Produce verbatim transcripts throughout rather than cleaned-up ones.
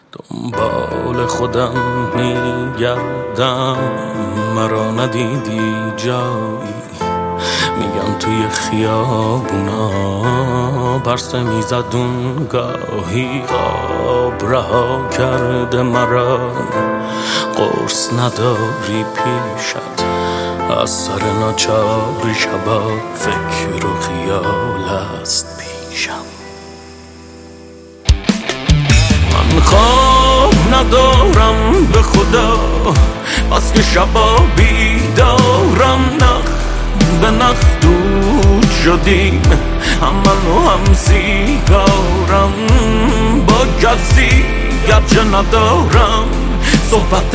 دنبال خودم میگردم، مرا ندیدی جایی. میگن توی خیابونا پرسه میزد اون گاهی، خواب رها کرده مرا، قرص نداری پیشت، از سر ناچاری شبا فکر و خیال است پیشم. من خواب ندارم به خدا، بس که شبا بیدارم، نخ به نخ دود شدیم، هم من و هم سیگارم، با کسی گرچه ندارم صحبت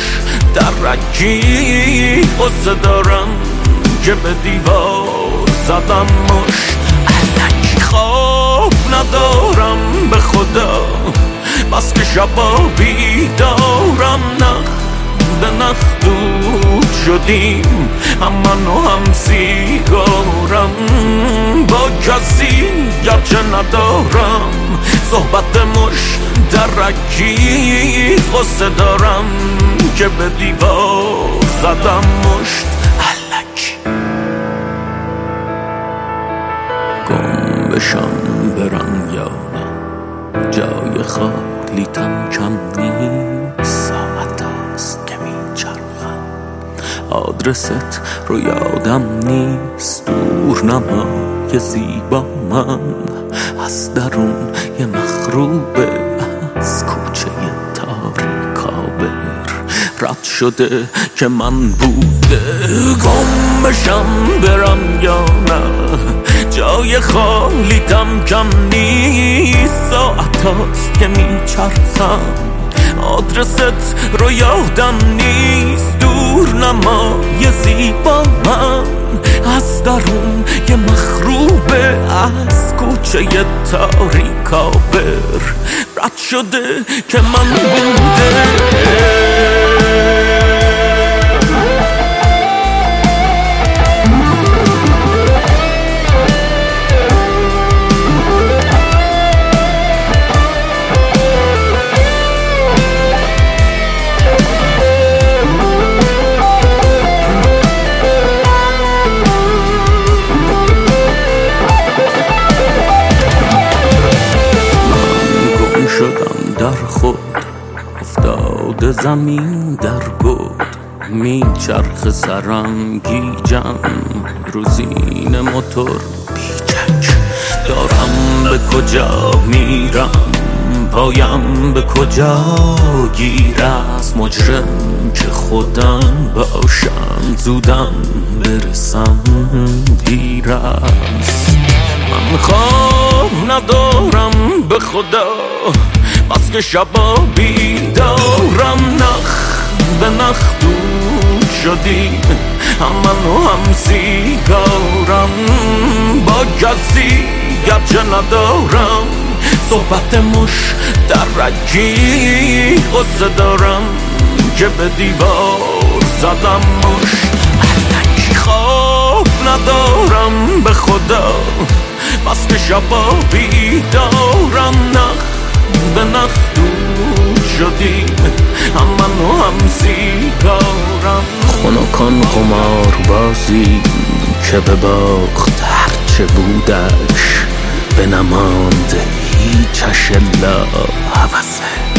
مشترکی، قصه دارم که به دیوار زدم مشت الکی. خواب ندارم به خدا، بس که شبا بیدارم، نخ به نخ دود شدیم، هم من و هم سیگارم، با کسی گرچه ندارم صحبت مشترکی، قصه دارم که به دیوار زدم مشت الکی. گم بشم برم یا نه، جای خالیتم کم نیست، ساعت هاست که میچرخم، آدرست رو یادم نیست، دور نمای زیبا من از درون یه مخروبه، از کوچه تاریکابر رد شده که من بوده. گم بشم برم یا نه، جای خالیتم کم نیست، ساعت هاست که میچرخم، آدرست رو یادم نیست، دور نمای زیبا من از درون یه مخروبه، از کوچه تاریکابر رد شده که من بوده. شدم در خود افتاده زمین در گود، میچرخ سرم گیجم، روزین موتور پیچک، دارم به کجا میرم، پایم به کجا گیر، از مجرم که خودم باشم، زودم برسم دیر است. من خواب ندارم به خدا، بس که شبا بیدارم، نخ به نخ دود شدیم، هم من و هم سیگارم، با کسی گرچه ندارم صحبت مشترکی، قصه دارم که به دیوار زدم مشت الکی. خواب ندارم به خدا، بس که شبا بیدارم، نخ به نخ دود شدیم، هم من و هم سیگارم، خنکان قمار بازی که به باخت هرچه بودش، به نماند هیچش الا هوسه.